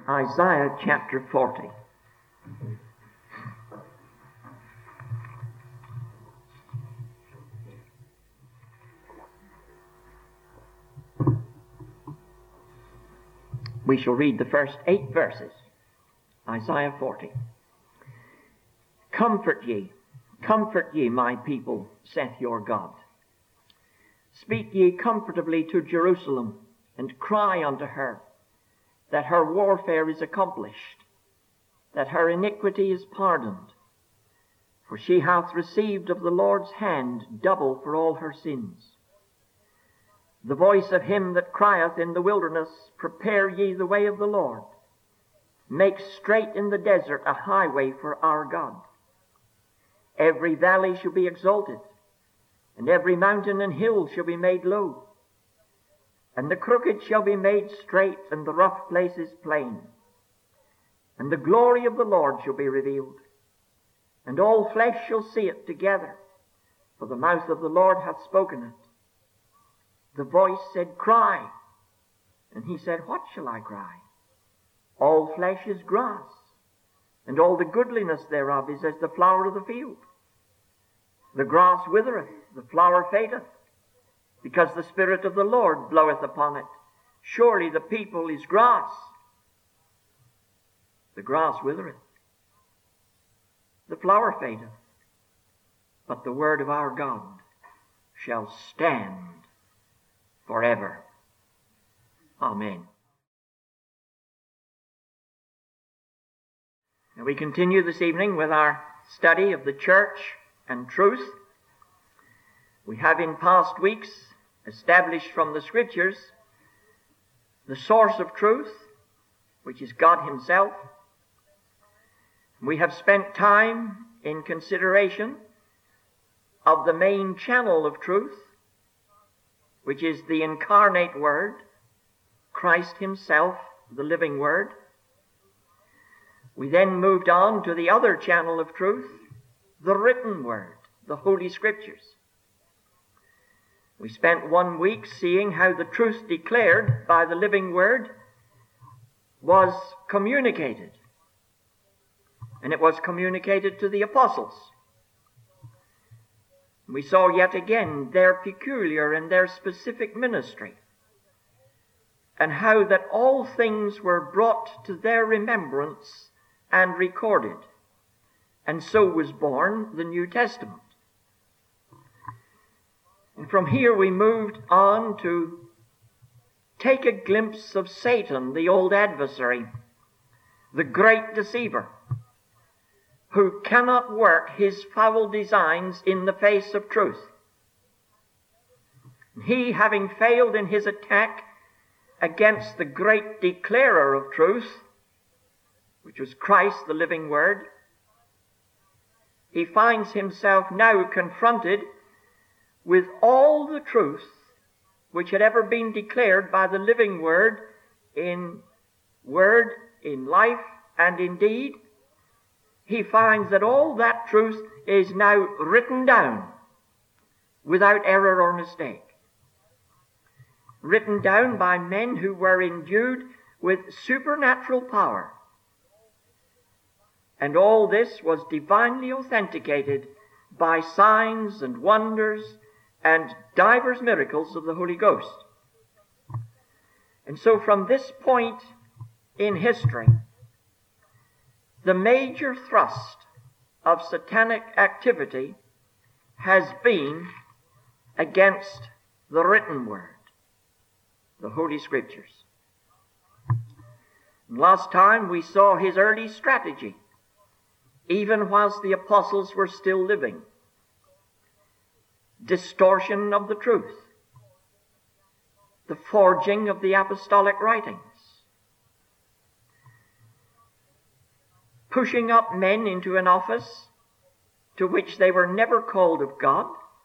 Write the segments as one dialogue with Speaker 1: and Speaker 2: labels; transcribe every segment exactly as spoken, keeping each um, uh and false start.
Speaker 1: Isaiah chapter forty. We shall read the first eight verses. Isaiah forty. Comfort ye, comfort ye, my people, saith your God. Speak ye comfortably to Jerusalem, and cry unto her, that her warfare is accomplished, that her iniquity is pardoned. For she hath received of the Lord's hand double for all her sins. The voice of him that crieth in the wilderness, prepare ye the way of the Lord. Make straight in the desert a highway for our God. Every valley shall be exalted, and every mountain and hill shall be made low. And the crooked shall be made straight, and the rough places plain. And the glory of the Lord shall be revealed, and all flesh shall see it together, for the mouth of the Lord hath spoken it. The voice said, Cry. And he said, What shall I cry? All flesh is grass, and all the goodliness thereof is as the flower of the field. The grass withereth, the flower fadeth, because the Spirit of the Lord bloweth upon it. Surely the people is grass. The grass withereth, the flower fadeth, but the word of our God shall stand forever. Amen. And we continue this evening with our study of the church and truth. We have in past weeks established from the Scriptures the source of truth, which is God himself. We have spent time in consideration of the main channel of truth, which is the incarnate Word, Christ himself, the living Word. We then moved on to the other channel of truth, the written Word, the Holy Scriptures. We spent one week seeing how the truth declared by the living Word was communicated. And it was communicated to the apostles. We saw yet again their peculiar and their specific ministry, and how that all things were brought to their remembrance and recorded. And so was born the New Testament. And from here we moved on to take a glimpse of Satan, the old adversary, the great deceiver, who cannot work his foul designs in the face of truth. He, having failed in his attack against the great declarer of truth, which was Christ, the living Word, he finds himself now confronted with all the truth which had ever been declared by the living Word in word, in life, and in deed. He finds that all that truth is now written down without error or mistake. Written down by men who were endued with supernatural power. And all this was divinely authenticated by signs and wonders and divers miracles of the Holy Ghost. And so from this point in history, the major thrust of satanic activity has been against the written Word, the Holy Scriptures. And last time we saw his early strategy, even whilst the apostles were still living. Distortion of the truth, the forging of the apostolic writings, pushing up men into an office to which they were never called of God,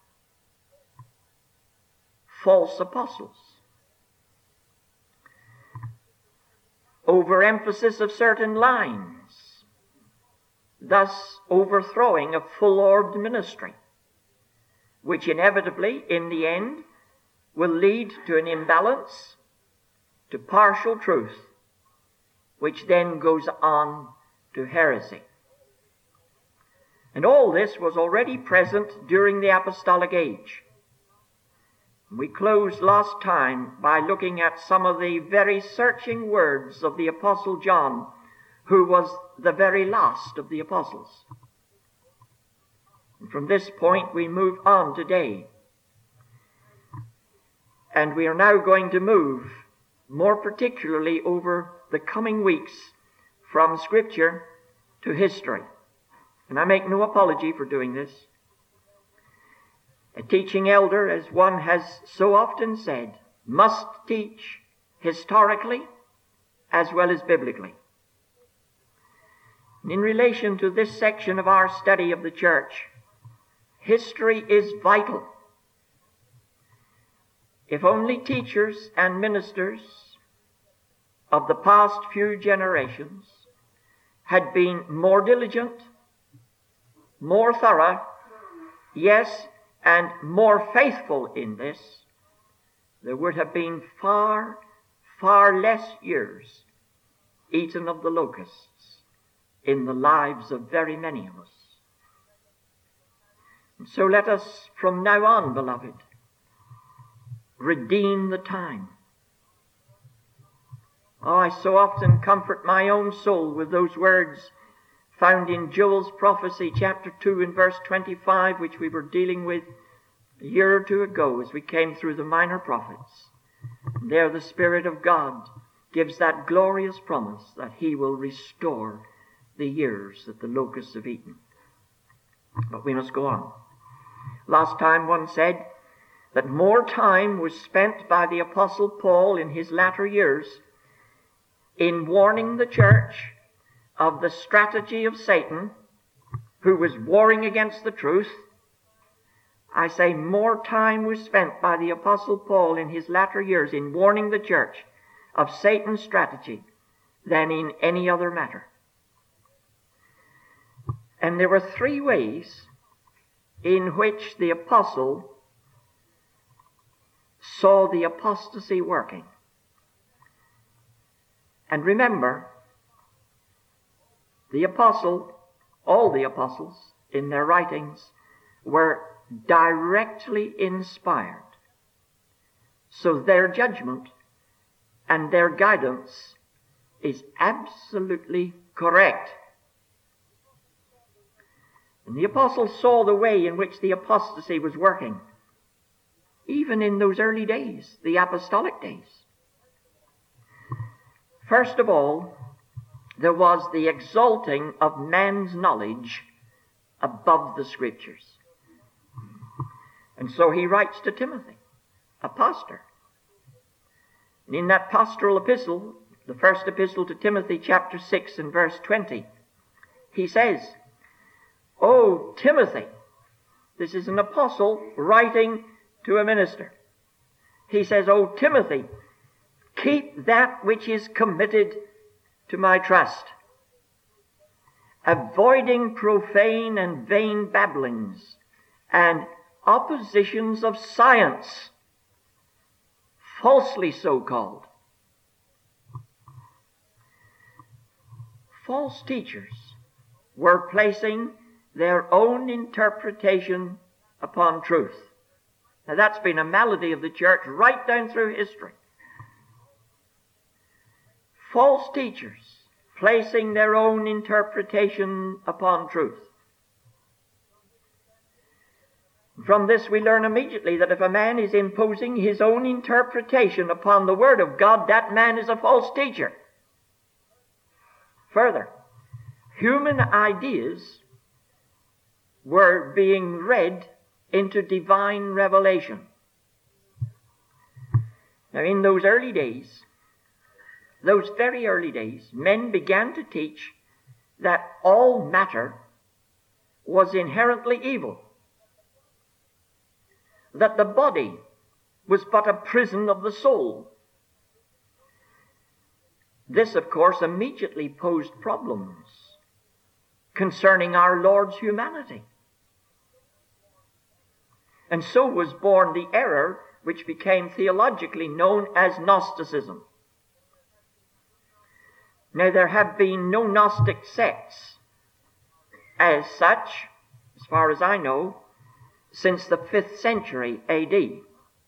Speaker 1: false apostles, overemphasis of certain lines, thus overthrowing a full-orbed ministry, which inevitably, in the end, will lead to an imbalance, to partial truth, which then goes on to heresy. And all this was already present during the apostolic age. We closed last time by looking at some of the very searching words of the Apostle John, who was the very last of the apostles. And from this point we move on today. And we are now going to move more particularly over the coming weeks from Scripture to history. And I make no apology for doing this. A teaching elder, as one has so often said, must teach historically as well as biblically. And in relation to this section of our study of the church, history is vital. If only teachers and ministers of the past few generations had been more diligent, more thorough, yes, and more faithful in this, there would have been far, far less years eaten of the locusts in the lives of very many of us. And so let us from now on, beloved, redeem the time. Oh, I so often comfort my own soul with those words found in Joel's prophecy, chapter two and verse twenty-five, which we were dealing with a year or two ago as we came through the minor prophets. And there the Spirit of God gives that glorious promise that He will restore the years that the locusts have eaten. But we must go on. Last time one said that more time was spent by the Apostle Paul in his latter years in warning the church of the strategy of Satan, who was warring against the truth. I say more time was spent by the Apostle Paul in his latter years in warning the church of Satan's strategy than in any other matter. And there were three ways in which the apostle saw the apostasy working. And remember, the apostle, all the apostles in their writings were directly inspired. So their judgment and their guidance is absolutely correct. And the apostle saw the way in which the apostasy was working, even in those early days, the apostolic days. First of all, there was the exalting of man's knowledge above the Scriptures. And so he writes to Timothy, a pastor. And in that pastoral epistle, the first epistle to Timothy, chapter six and verse twenty, he says, "O Timothy," this is an apostle writing to a minister. He says, "O Timothy, keep that which is committed to my trust, avoiding profane and vain babblings and oppositions of science, falsely so called." False teachers were placing their own interpretation upon truth. Now that's been a malady of the church right down through history. False teachers placing their own interpretation upon truth. From this we learn immediately that if a man is imposing his own interpretation upon the Word of God, that man is a false teacher. Further, human ideas were being read into divine revelation. Now in those early days, those very early days, men began to teach that all matter was inherently evil, that the body was but a prison of the soul. This, of course, immediately posed problems concerning our Lord's humanity. And so was born the error which became theologically known as Gnosticism. Now, there have been no Gnostic sects as such, as far as I know, since the fifth century A D.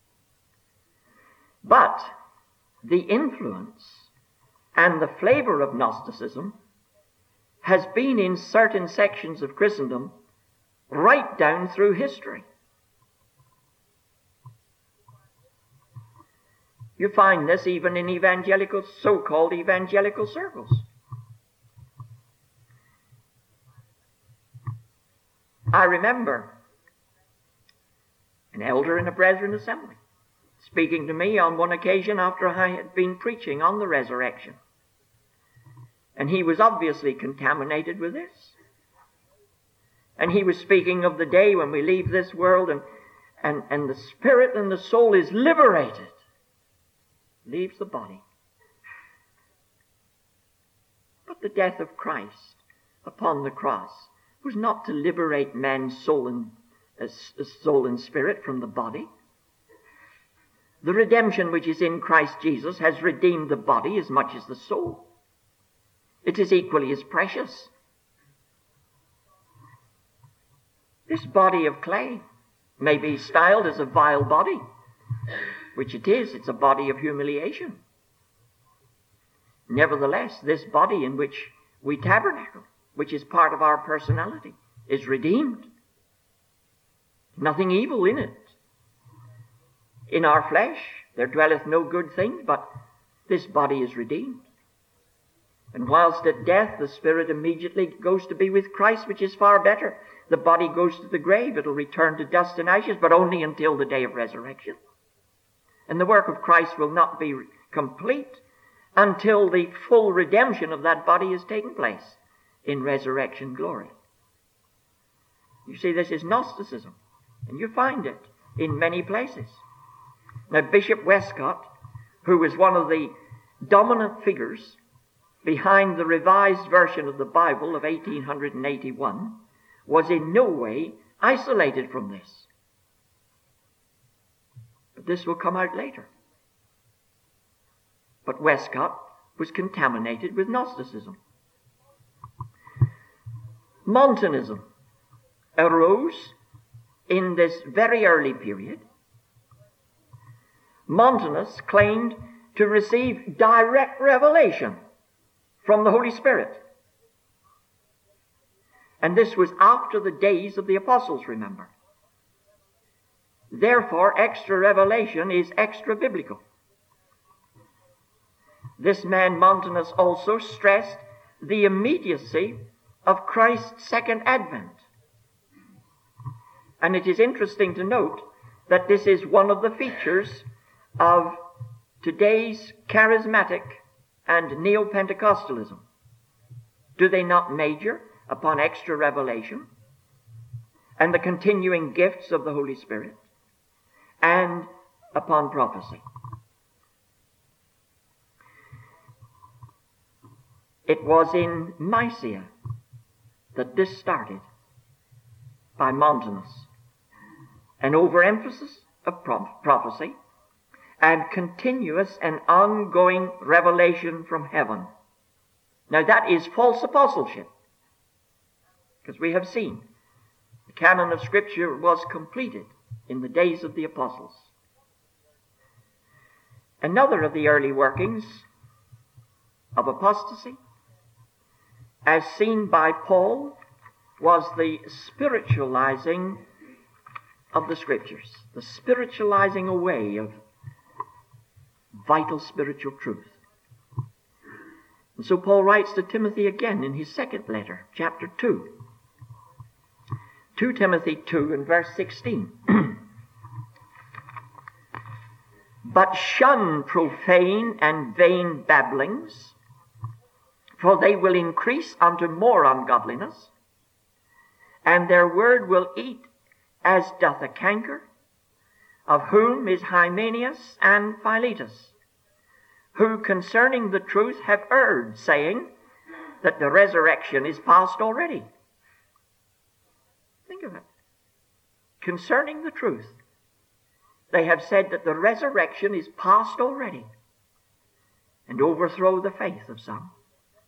Speaker 1: But the influence and the flavor of Gnosticism has been in certain sections of Christendom right down through history. You find this even in evangelical, so-called evangelical circles. I remember an elder in a Brethren assembly speaking to me on one occasion after I had been preaching on the resurrection. And he was obviously contaminated with this. And he was speaking of the day when we leave this world and, and, and the spirit and the soul is liberated. Leaves the body. But the death of Christ upon the cross was not to liberate man's soul and, uh, soul and spirit from the body. The redemption which is in Christ Jesus has redeemed the body as much as the soul. It is equally as precious. This body of clay may be styled as a vile body, which it is. It's a body of humiliation. Nevertheless, this body in which we tabernacle, which is part of our personality, is redeemed. Nothing evil in it. In our flesh there dwelleth no good thing, but this body is redeemed. And whilst at death the spirit immediately goes to be with Christ, which is far better. The body goes to the grave. It'll return to dust and ashes, but only until the day of resurrection. And the work of Christ will not be complete until the full redemption of that body has taken place in resurrection glory. You see, this is Gnosticism, and you find it in many places. Now, Bishop Westcott, who was one of the dominant figures behind the revised version of the Bible of eighteen eighty-one, was in no way isolated from this. But this will come out later. But Westcott was contaminated with Gnosticism. Montanism arose in this very early period. Montanus claimed to receive direct revelation from the Holy Spirit. And this was after the days of the apostles, remember. Therefore, extra revelation is extra biblical. This man Montanus also stressed the immediacy of Christ's second advent. And it is interesting to note that this is one of the features of today's charismatic and neo-Pentecostalism. Do they not major upon extra revelation and the continuing gifts of the Holy Spirit and upon prophecy? It was in Mysia that this started by Montanus. An overemphasis of prophecy and continuous and ongoing revelation from heaven. Now that is false apostleship, because we have seen the canon of Scripture was completed in the days of the apostles. Another of the early workings of apostasy, as seen by Paul, was the spiritualizing of the Scriptures, the spiritualizing away of vital spiritual truth. And so Paul writes to Timothy again in his second letter, chapter two. Second Timothy two and verse sixteen. But shun profane and vain babblings, for they will increase unto more ungodliness, and their word will eat as doth a canker, of whom is Hymenaeus and Philetus, who concerning the truth have erred, saying that the resurrection is past already. Think of it. Concerning the truth, they have said that the resurrection is past already, and overthrow the faith of some.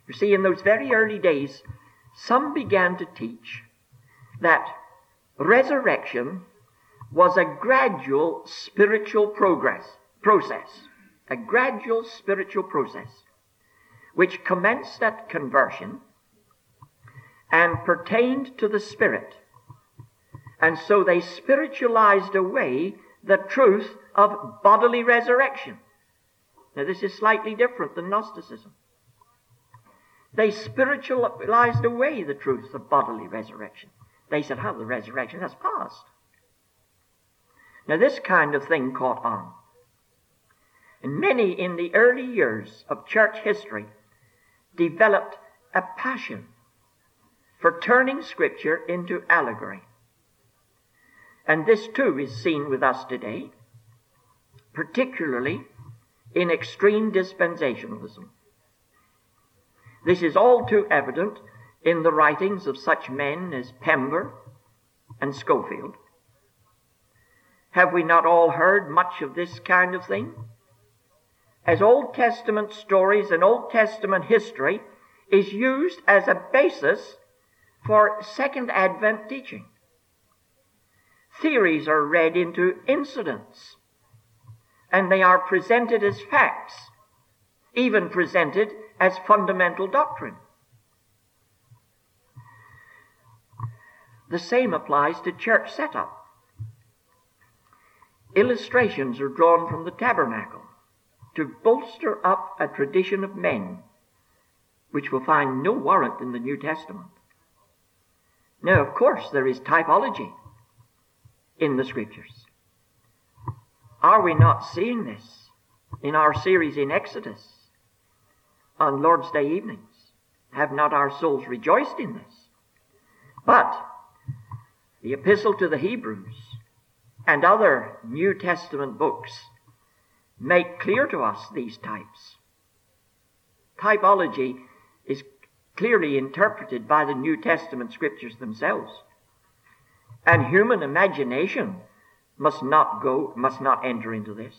Speaker 1: You see, in those very early days, some began to teach that resurrection was a gradual spiritual progress, process, a gradual spiritual process, which commenced at conversion and pertained to the Spirit. And so they spiritualized away the truth of bodily resurrection. Now, this is slightly different than Gnosticism. They spiritualized away the truth of bodily resurrection. They said, how, the resurrection has passed. Now, this kind of thing caught on. And many in the early years of church history developed a passion for turning Scripture into allegory. And this too is seen with us today, particularly in extreme dispensationalism. This is all too evident in the writings of such men as Pember and Schofield. Have we not all heard much of this kind of thing? As Old Testament stories and Old Testament history is used as a basis for Second Advent teaching. Theories are read into incidents, and they are presented as facts, even presented as fundamental doctrine. The same applies to church setup. Illustrations are drawn from the tabernacle to bolster up a tradition of men which will find no warrant in the New Testament. Now, of course, there is typology in the Scriptures. Are we not seeing this in our series in Exodus on Lord's Day evenings? Have not our souls rejoiced in this? But the Epistle to the Hebrews and other New Testament books make clear to us these types. Typology is clearly interpreted by the New Testament Scriptures themselves. And human imagination must not go, must not enter into this.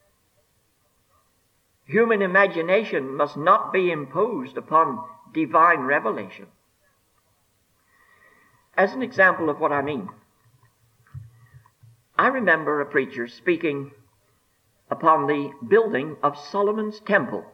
Speaker 1: Human imagination must not be imposed upon divine revelation. As an example of what I mean, I remember a preacher speaking upon the building of Solomon's temple.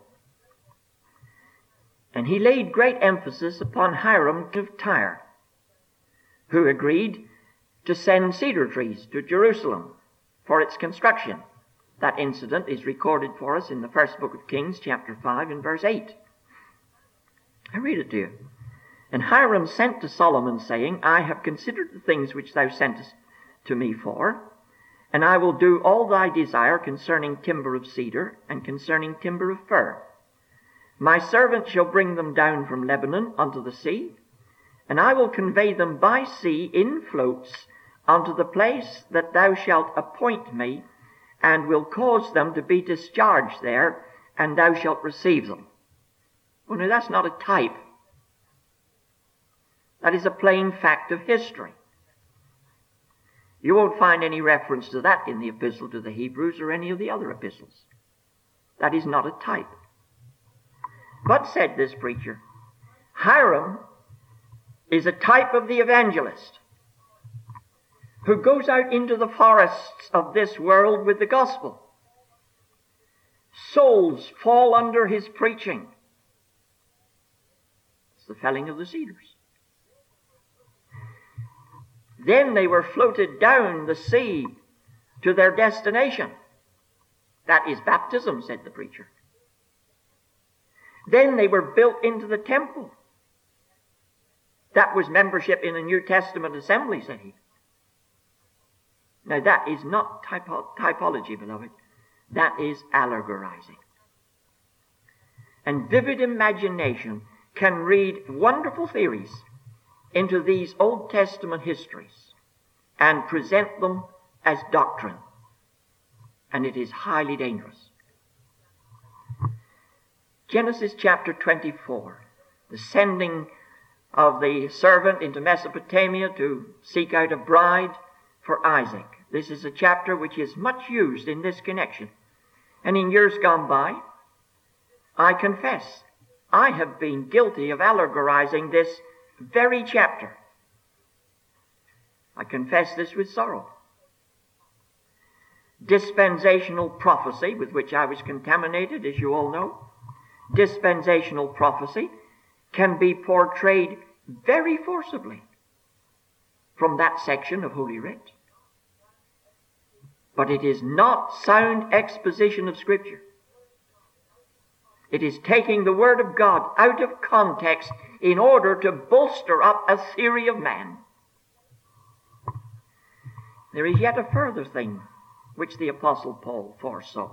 Speaker 1: And he laid great emphasis upon Hiram of Tyre, who agreed to send cedar trees to Jerusalem for its construction. That incident is recorded for us in the first book of Kings, chapter five, and verse eight. I read it to you. And Hiram sent to Solomon, saying, I have considered the things which thou sentest to me for, and I will do all thy desire concerning timber of cedar and concerning timber of fir. My servant shall bring them down from Lebanon unto the sea, and I will convey them by sea in floats unto the place that thou shalt appoint me, and will cause them to be discharged there, and thou shalt receive them. Well, now that's not a type. That is a plain fact of history. You won't find any reference to that in the Epistle to the Hebrews or any of the other epistles. That is not a type. But, said this preacher, Hiram is a type of the evangelist who goes out into the forests of this world with the gospel. Souls fall under his preaching. It's the felling of the cedars. Then they were floated down the sea to their destination. That is baptism, said the preacher. Then they were built into the temple. That was membership in a New Testament assembly, said he. Now that is not typo- typology, beloved. That is allegorizing. And vivid imagination can read wonderful theories into these Old Testament histories and present them as doctrine. And it is highly dangerous. Genesis chapter twenty-four, the sending of the servant into Mesopotamia to seek out a bride for Isaac. This is a chapter which is much used in this connection. And in years gone by, I confess, I have been guilty of allegorizing this very chapter. I confess this with sorrow. Dispensational prophecy, with which I was contaminated, as you all know, dispensational prophecy can be portrayed very forcibly from that section of Holy Writ. But it is not sound exposition of Scripture. It is taking the Word of God out of context in order to bolster up a theory of man. There is yet a further thing which the Apostle Paul foresaw.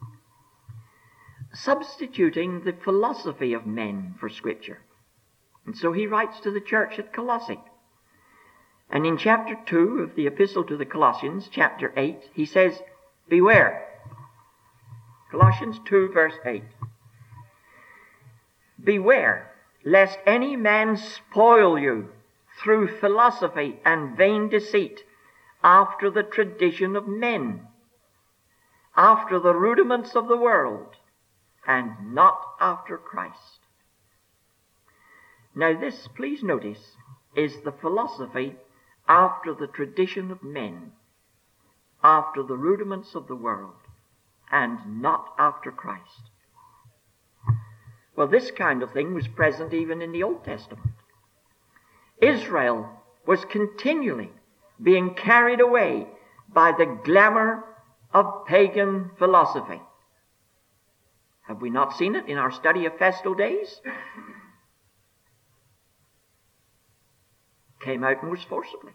Speaker 1: Substituting the philosophy of men for Scripture. And so he writes to the church at Colossae. And in chapter two of the Epistle to the Colossians, chapter eight, he says, beware. Colossians two, verse eight. Beware, lest any man spoil you through philosophy and vain deceit, after the tradition of men, after the rudiments of the world, and not after Christ. Now this, please notice, is the philosophy after the tradition of men, after the rudiments of the world, and not after Christ. Well, this kind of thing was present even in the Old Testament. Israel was continually being carried away by the glamour of pagan philosophy. Have we not seen it in our study of festal days? Came out most forcibly.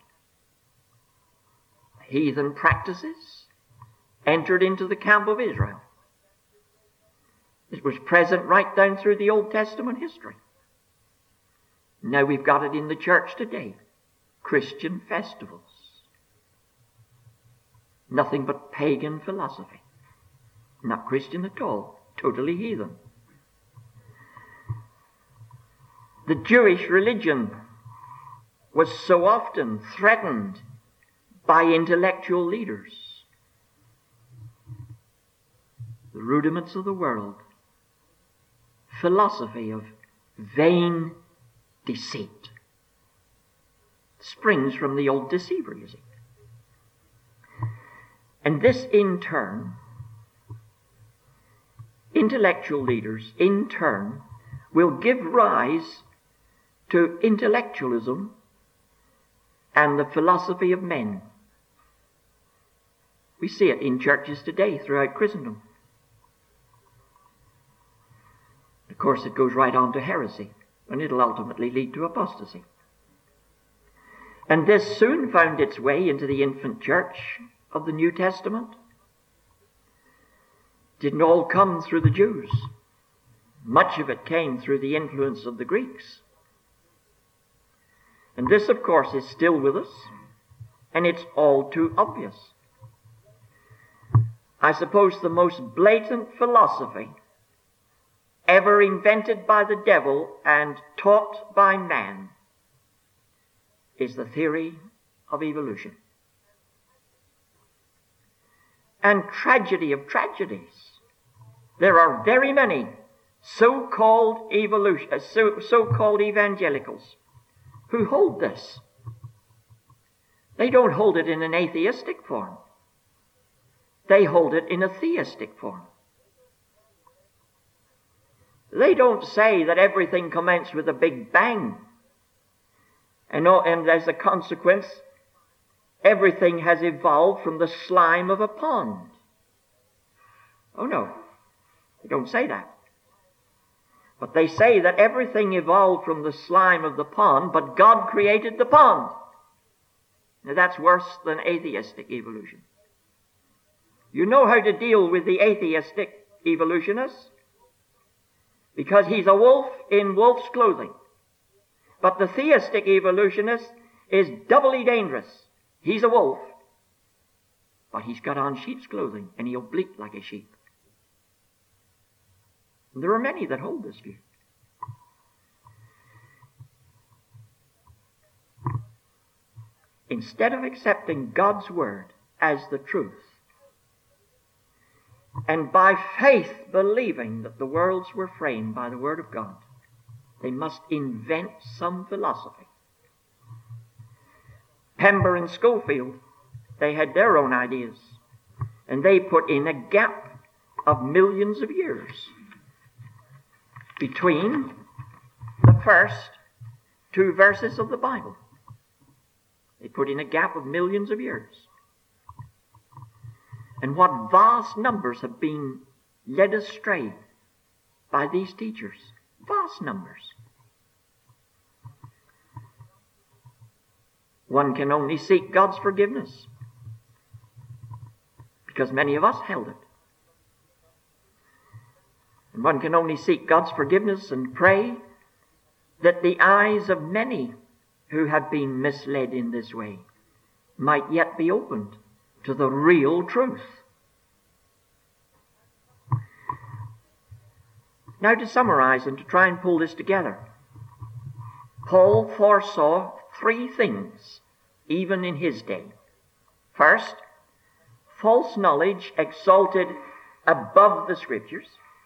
Speaker 1: Heathen practices entered into the camp of Israel. It was present right down through the Old Testament history. Now we've got it in the church today. Christian festivals. Nothing but pagan philosophy. Not Christian at all. Totally heathen. The Jewish religion was so often threatened by intellectual leaders. The rudiments of the world. Philosophy of vain deceit. Springs from the old deceiver, you see. And this in turn, intellectual leaders in turn will give rise to intellectualism and the philosophy of men. We see it in churches today throughout Christendom. Of course, it goes right on to heresy, and it'll ultimately lead to apostasy. And this soon found its way into the infant church of the New Testament. Didn't all come through the Jews. Much of it came through the influence of the Greeks. And this, of course, is still with us, and it's all too obvious. I suppose the most blatant philosophy ever invented by the devil and taught by man is the theory of evolution. And tragedy of tragedies, there are very many so-called evolution, so, so-called evangelicals who hold this. They don't hold it in an atheistic form. They hold it in a theistic form. They don't say that everything commenced with a big bang, and, and as a consequence, everything has evolved from the slime of a pond. Oh no, they don't say that. But they say that everything evolved from the slime of the pond, but God created the pond. Now that's worse than atheistic evolution. You know how to deal with the atheistic evolutionist, because he's a wolf in wolf's clothing. But the theistic evolutionist is doubly dangerous. He's a wolf, but he's got on sheep's clothing, and he'll bleat like a sheep. And there are many that hold this view. Instead of accepting God's word as the truth, and by faith believing that the worlds were framed by the word of God, They must invent some philosophy. Pember and Schofield, they had their own ideas, and they put in a gap of millions of years between the first two verses of the Bible. They put in a gap of millions of years. And what vast numbers have been led astray by these teachers. Vast numbers. One can only seek God's forgiveness, because many of us held it. And one can only seek God's forgiveness and pray that the eyes of many who have been misled in this way might yet be opened to the real truth. Now, to summarize and to try and pull this together, Paul foresaw three things even in his day. First, false knowledge exalted above the Scriptures.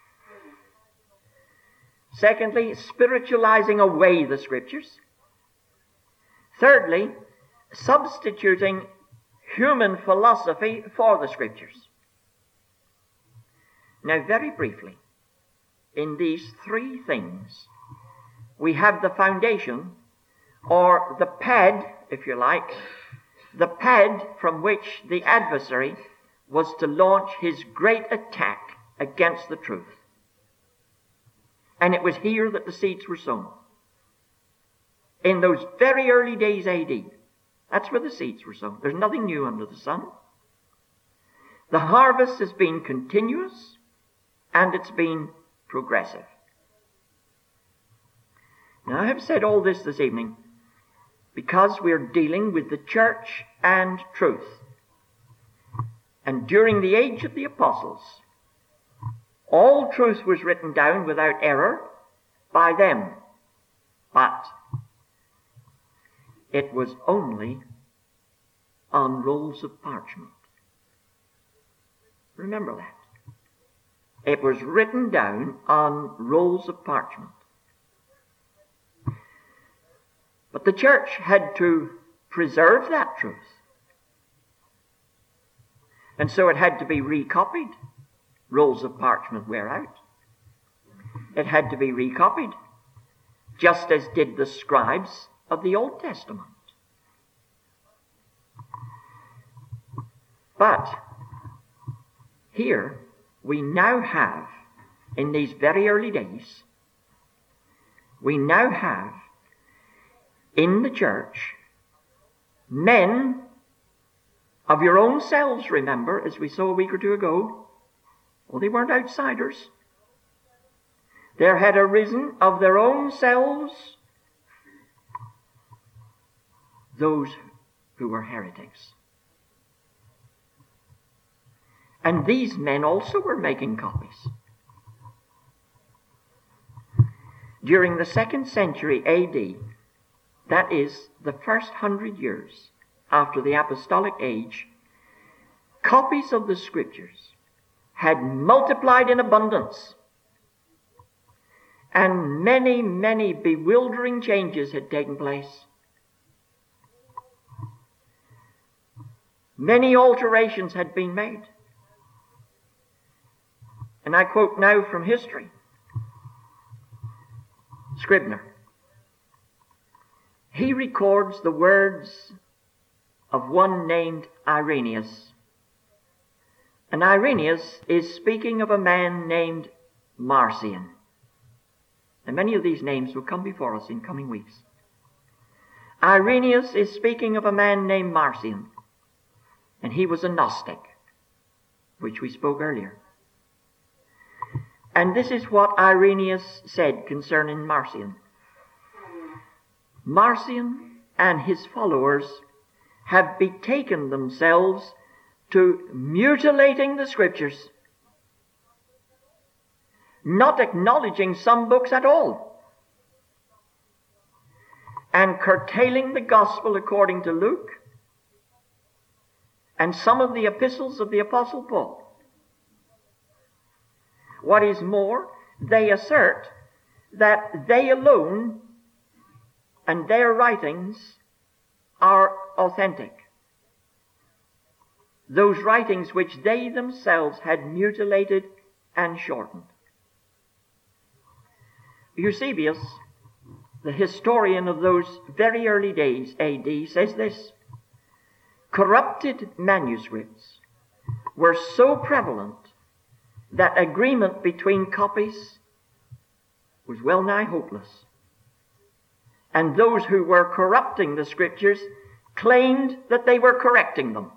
Speaker 1: Secondly, spiritualizing away the Scriptures. Thirdly, substituting human philosophy for the Scriptures. Now, very briefly, in these three things, we have the foundation, or the pad, if you like, the pad from which the adversary was to launch his great attack against the truth. And it was here that the seeds were sown. In those very early days A D, that's where the seeds were sown. There's nothing new under the sun. The harvest has been continuous, and it's been progressive. Now, I have said all this this evening because we're dealing with the church and truth. And during the age of the apostles, all truth was written down without error by them. But it was only on rolls of parchment. Remember that. It was written down on rolls of parchment. But the church had to preserve that truth. And so it had to be recopied. Rolls of parchment wear out. It had to be recopied, just as did the scribes of the Old Testament. But here we now have, in these very early days, we now have in the church men of your own selves, remember, as we saw a week or two ago. Well, they weren't outsiders. There had arisen of their own selves those who were heretics. And these men also were making copies. During the second century A D, that is, the first hundred years after the apostolic age, copies of the Scriptures had multiplied in abundance. And many, many bewildering changes had taken place. Many alterations had been made. And I quote now from history. Scribner. He records the words of one named Irenaeus. And Irenaeus is speaking of a man named Marcion. And many of these names will come before us in coming weeks. Irenaeus is speaking of a man named Marcion. And he was a Gnostic, which we spoke earlier. And this is what Irenaeus said concerning Marcion. Marcion and his followers have betaken themselves to mutilating the Scriptures, not acknowledging some books at all, and curtailing the gospel according to Luke and some of the epistles of the Apostle Paul. What is more, they assert that they alone and their writings are authentic. Those writings which they themselves had mutilated and shortened. Eusebius, the historian of those very early days, A D, says this: corrupted manuscripts were so prevalent that agreement between copies was well nigh hopeless. And those who were corrupting the Scriptures claimed that they were correcting them.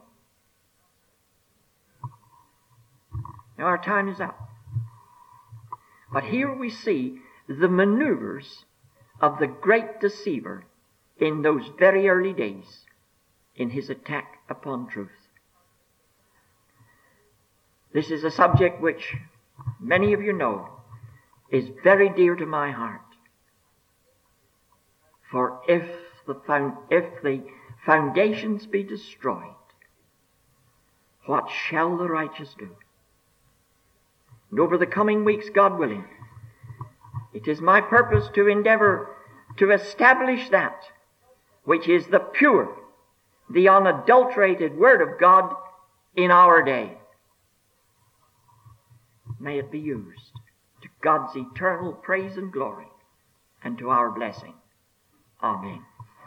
Speaker 1: Now our time is up. But here we see the maneuvers of the great deceiver in those very early days in his attack upon truth. This is a subject which many of you know is very dear to my heart. For if the, found, if the foundations be destroyed, what shall the righteous do? And over the coming weeks, God willing, it is my purpose to endeavor to establish that which is the pure, the unadulterated Word of God in our day. May it be used to God's eternal praise and glory and to our blessing. Amen.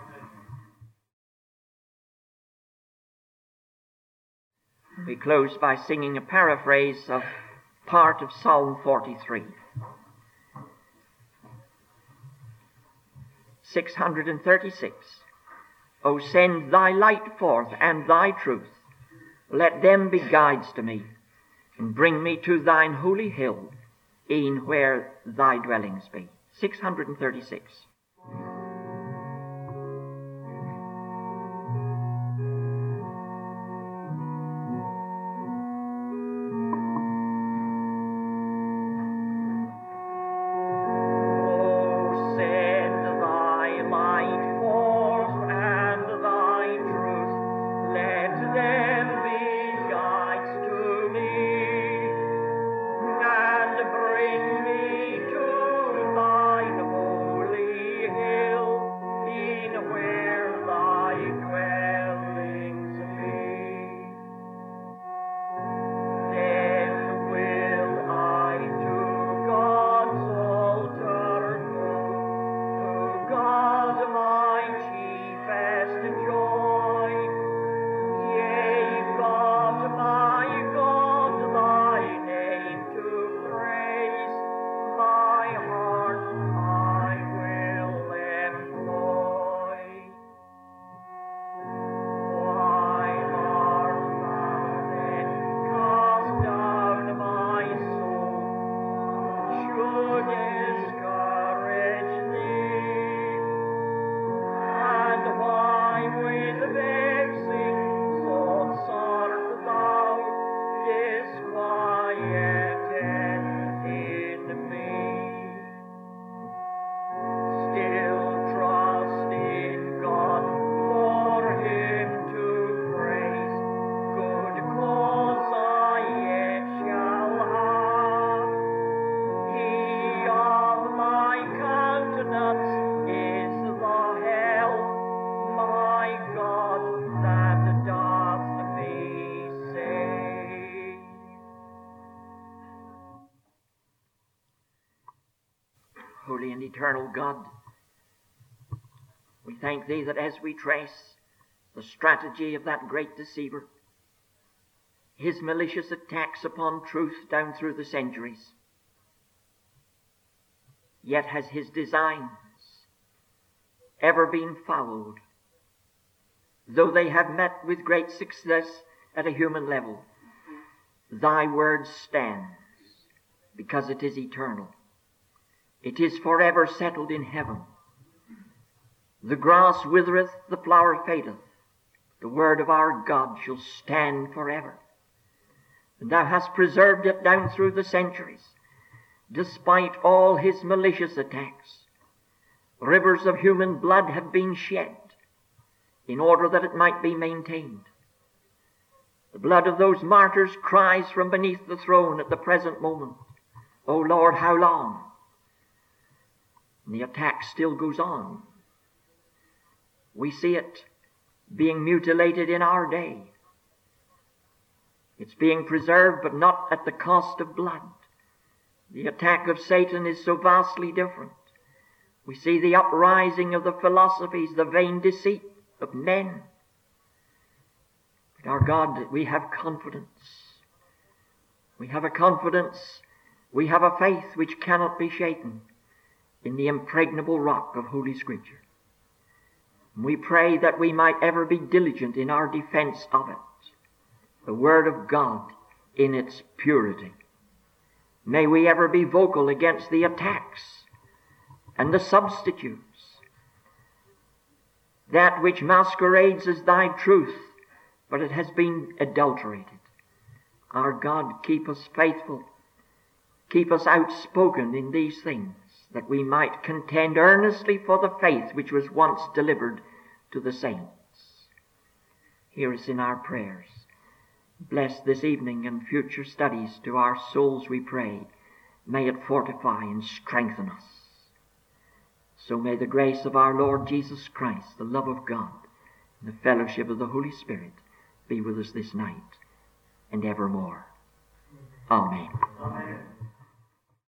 Speaker 1: We close by singing a paraphrase of part of Psalm forty-three. six hundred thirty-six. O send thy light forth and thy truth. Let them be guides to me, and bring me to thine holy hill, e'en where thy dwellings be. six hundred thirty-six. Holy and eternal God, we thank Thee that as we trace the strategy of that great deceiver, his malicious attacks upon truth down through the centuries, yet has his designs ever been followed, though they have met with great success at a human level. Thy word stands because it is eternal. It is forever settled in heaven. The grass withereth, the flower fadeth. The word of our God shall stand forever. And thou hast preserved it down through the centuries, despite all his malicious attacks. Rivers of human blood have been shed in order that it might be maintained. The blood of those martyrs cries from beneath the throne at the present moment, O Lord, how long? And the attack still goes on. We see it being mutilated in our day. It's being preserved, but not at the cost of blood. The attack of Satan is so vastly different. We see the uprising of the philosophies, the vain deceit of men. But our God, we have confidence. We have a confidence, we have a faith which cannot be shaken in the impregnable rock of Holy Scripture. And we pray that we might ever be diligent in our defense of it, the Word of God in its purity. May we ever be vocal against the attacks and the substitutes, that which masquerades as thy truth, but it has been adulterated. Our God, keep us faithful, keep us outspoken in these things, that we might contend earnestly for the faith which was once delivered to the saints. Hear us in our prayers. Bless this evening and future studies to our souls, we pray. May it fortify and strengthen us. So may the grace of our Lord Jesus Christ, the love of God, and the fellowship of the Holy Spirit be with us this night and evermore. Amen.
Speaker 2: Amen.